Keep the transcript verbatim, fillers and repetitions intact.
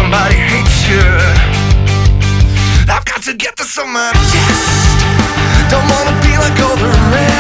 somebody hates you. I've got to get this on my chest. Don't wanna be like all the rest.